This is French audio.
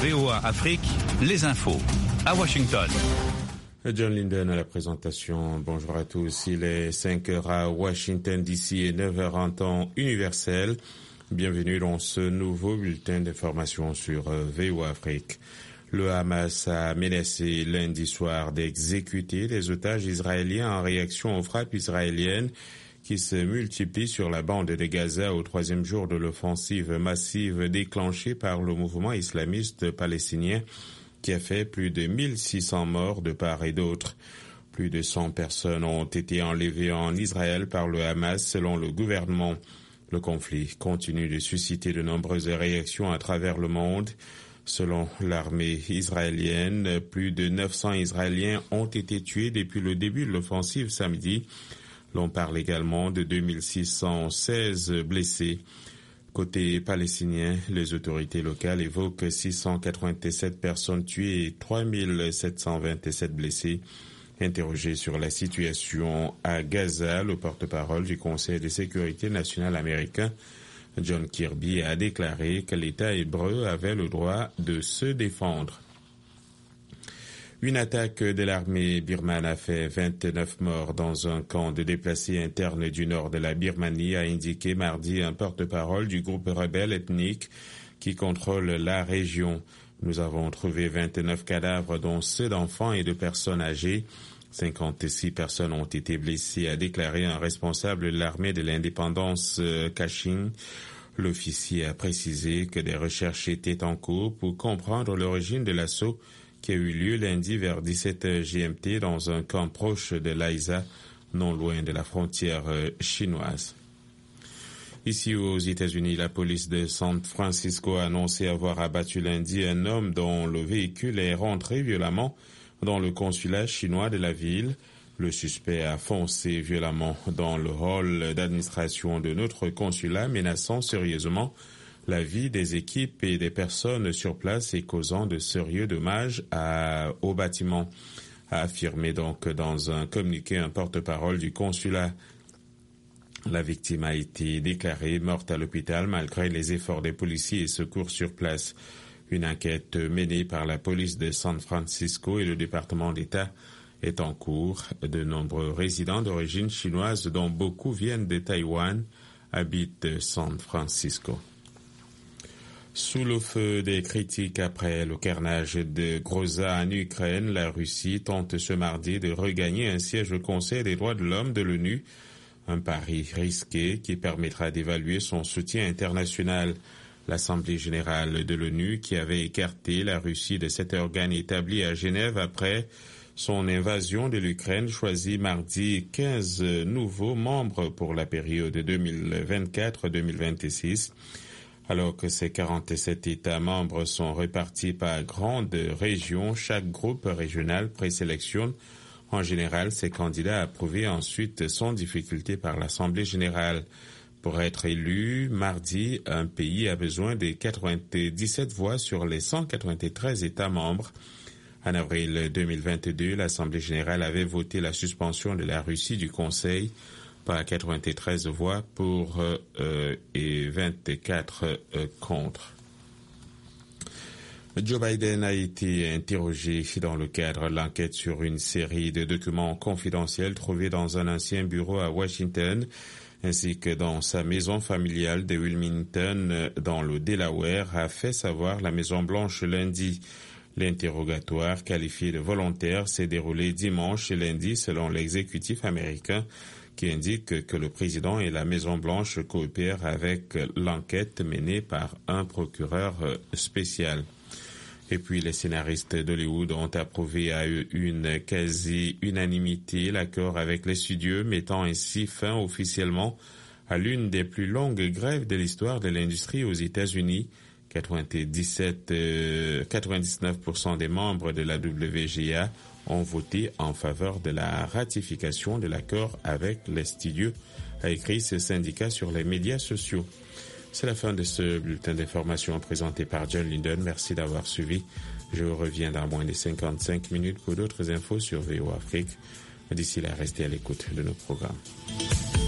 VOA Afrique, les infos. À Washington. John Linden à la présentation. Bonjour à tous. Il est 5 heures à Washington DC et 9 heures en temps universel. Bienvenue dans ce nouveau bulletin d'information sur VOA Afrique. Le Hamas a menacé lundi soir d'exécuter les otages israéliens en réaction aux frappes israéliennes qui se multiplient sur la bande de Gaza au troisième jour de l'offensive massive déclenchée par le mouvement islamiste palestinien qui a fait plus de 1600 morts de part et d'autre. Plus de 100 personnes ont été enlevées en Israël par le Hamas selon le gouvernement. Le conflit continue de susciter de nombreuses réactions à travers le monde. Selon l'armée israélienne, plus de 900 Israéliens ont été tués depuis le début de l'offensive samedi. L'on parle également de 2616 blessés. Côté palestinien, les autorités locales évoquent 687 personnes tuées et 3727 blessés. Interrogé sur la situation à Gaza, le porte-parole du Conseil de sécurité nationale américain, John Kirby, a déclaré que l'État hébreu avait le droit de se défendre. Une attaque de l'armée birmane a fait 29 morts dans un camp de déplacés internes du nord de la Birmanie, a indiqué mardi un porte-parole du groupe rebelle ethnique qui contrôle la région. Nous avons trouvé 29 cadavres, dont ceux d'enfants et de personnes âgées. 56 personnes ont été blessées, a déclaré un responsable de l'armée de l'indépendance Kachin. L'officier a précisé que des recherches étaient en cours pour comprendre l'origine de l'assaut qui a eu lieu lundi vers 17 GMT dans un camp proche de Laiza, non loin de la frontière chinoise. Ici aux États-Unis, la police de San Francisco a annoncé avoir abattu lundi un homme dont le véhicule est rentré violemment dans le consulat chinois de la ville. Le suspect a foncé violemment dans le hall d'administration de notre consulat, menaçant sérieusement la vie des équipes et des personnes sur place et causant de sérieux dommages au bâtiment, a affirmé donc dans un communiqué un porte-parole du consulat. La victime a été déclarée morte à l'hôpital malgré les efforts des policiers et secours sur place. Une enquête menée par la police de San Francisco et le département d'État est en cours. De nombreux résidents d'origine chinoise, dont beaucoup viennent de Taïwan, habitent San Francisco. Sous le feu des critiques après le carnage de Groza en Ukraine, la Russie tente ce mardi de regagner un siège au Conseil des droits de l'homme de l'ONU, un pari risqué qui permettra d'évaluer son soutien international. L'Assemblée générale de l'ONU, qui avait écarté la Russie de cet organe établi à Genève après son invasion de l'Ukraine, choisit mardi 15 nouveaux membres pour la période 2024-2026. Alors que ces 47 États membres sont répartis par grandes régions, chaque groupe régional présélectionne en général ses candidats approuvés ensuite sans difficulté par l'Assemblée générale. Pour être élu, mardi, un pays a besoin de 97 voix sur les 193 États membres. En avril 2022, l'Assemblée générale avait voté la suspension de la Russie du Conseil par 93 voix pour et 24 contre. Joe Biden a été interrogé dans le cadre de l'enquête sur une série de documents confidentiels trouvés dans un ancien bureau à Washington, ainsi que dans sa maison familiale de Wilmington, dans le Delaware, a fait savoir la Maison-Blanche lundi. L'interrogatoire, qualifié de volontaire, s'est déroulé dimanche et lundi selon l'exécutif américain, qui indique que le président et la Maison-Blanche coopèrent avec l'enquête menée par un procureur spécial. Et puis les scénaristes d'Hollywood ont approuvé à une quasi-unanimité l'accord avec les studios, mettant ainsi fin officiellement à l'une des plus longues grèves de l'histoire de l'industrie aux États-Unis. 99% des membres de la WGA ont voté en faveur de la ratification de l'accord avec les studios, a écrit ce syndicat sur les médias sociaux. C'est la fin de ce bulletin d'information présenté par John Linden. Merci d'avoir suivi. Je reviens dans moins de 55 minutes pour d'autres infos sur VOA Afrique. D'ici là, restez à l'écoute de nos programmes.